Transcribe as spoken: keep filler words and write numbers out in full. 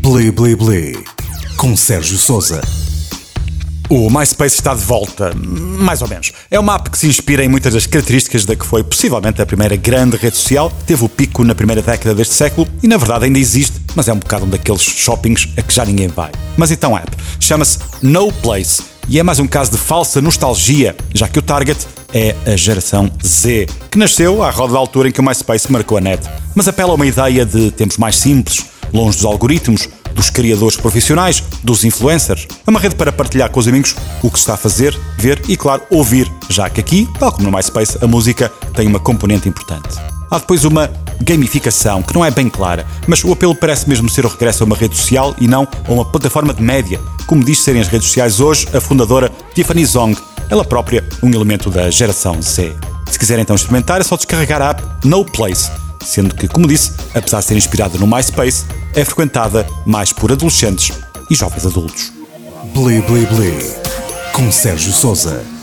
Bli Bli Bli, com Sérgio Sousa. O MySpace está de volta, mais ou menos. É uma app que se inspira em muitas das características da que foi possivelmente a primeira grande rede social, teve o pico na primeira década deste século e na verdade ainda existe, mas é um bocado um daqueles shoppings a que já ninguém vai. Mas então a app chama-se No Place e é mais um caso de falsa nostalgia, já que o target é a geração Z, que nasceu à roda da altura em que o MySpace marcou a net, mas apela a uma ideia de tempos mais simples, longe dos algoritmos, dos criadores profissionais, dos influencers. É uma rede para partilhar com os amigos o que se está a fazer, ver e, claro, ouvir, já que aqui, tal como no MySpace, a música tem uma componente importante. Há depois uma gamificação que não é bem clara, mas o apelo parece mesmo ser o regresso a uma rede social e não a uma plataforma de média, como diz serem as redes sociais hoje a fundadora Tiffany Zong, ela própria um elemento da geração Z. Se quiserem então experimentar, é só descarregar a app No Place, sendo que, como disse, apesar de ser inspirada no MySpace, é frequentada mais por adolescentes e jovens adultos. Bli Bli Bli, com Sérgio Sousa.